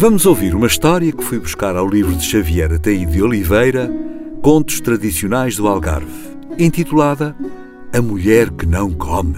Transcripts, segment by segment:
Vamos ouvir uma história que fui buscar ao livro de Xavier Ataíde de Oliveira, Contos Tradicionais do Algarve, intitulada A Mulher que Não Come.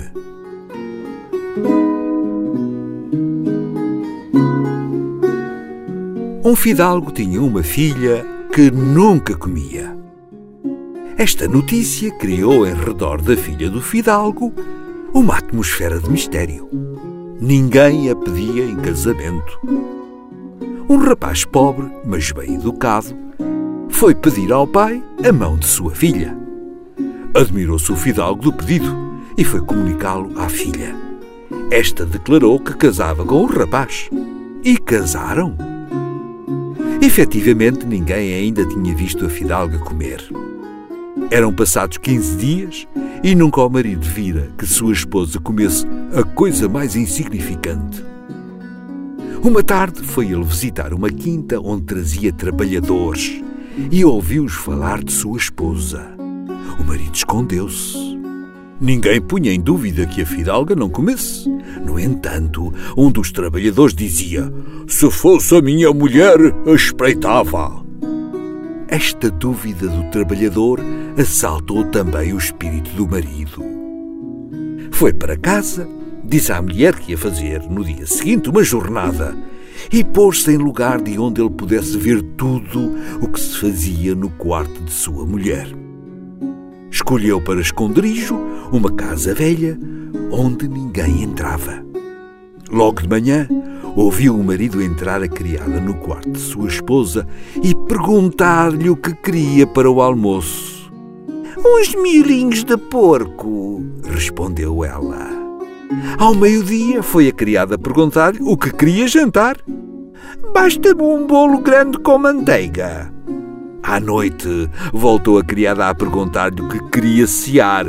Um fidalgo tinha uma filha que nunca comia. Esta notícia criou em redor da filha do fidalgo uma atmosfera de mistério. Ninguém a pedia em casamento. Um rapaz pobre, mas bem educado, foi pedir ao pai a mão de sua filha. Admirou-se o fidalgo do pedido e foi comunicá-lo à filha. Esta declarou que casava com o rapaz. E casaram. Efetivamente, ninguém ainda tinha visto a fidalga comer. Eram passados 15 dias e nunca o marido vira que sua esposa comesse a coisa mais insignificante. Uma tarde foi ele visitar uma quinta onde trazia trabalhadores e ouviu-os falar de sua esposa. O marido escondeu-se. Ninguém punha em dúvida que a fidalga não comesse. No entanto, um dos trabalhadores dizia: "Se fosse a minha mulher, espreitava." Esta dúvida do trabalhador assaltou também o espírito do marido. Foi para casa, disse à mulher que ia fazer no dia seguinte uma jornada e pôs-se em lugar de onde ele pudesse ver tudo o que se fazia no quarto de sua mulher. Escolheu para esconderijo uma casa velha onde ninguém entrava. Logo de manhã, ouviu o marido entrar a criada no quarto de sua esposa e perguntar-lhe o que queria para o almoço. "Uns miolinhos de porco", respondeu ela. Ao meio-dia, foi a criada perguntar-lhe o que queria jantar. "Basta-me um bolo grande com manteiga." À noite, voltou a criada a perguntar-lhe o que queria cear.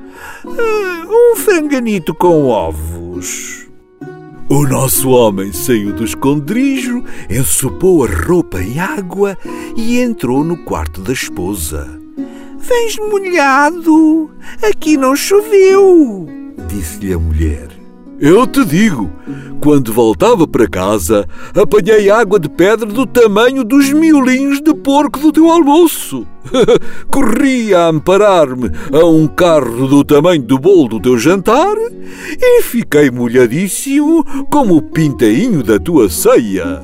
"Um franganito com ovos." O nosso homem saiu do esconderijo, ensopou a roupa em água e entrou no quarto da esposa. "Vens molhado, aqui não choveu", disse-lhe a mulher. "Eu te digo, quando voltava para casa, apanhei água de pedra do tamanho dos miolinhos de porco do teu almoço. Corri a amparar-me a um carro do tamanho do bolo do teu jantar e fiquei molhadíssimo como o pintainho da tua ceia."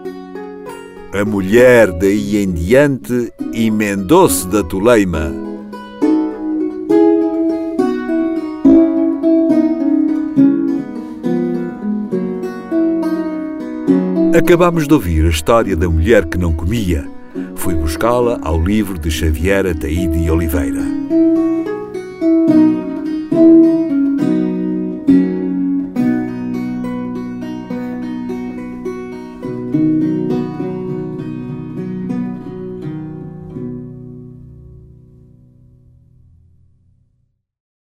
A mulher, daí em diante, emendou-se da toleima. Acabamos de ouvir a história da mulher que não comia. Fui buscá-la ao livro de Xavier Ataíde de Oliveira.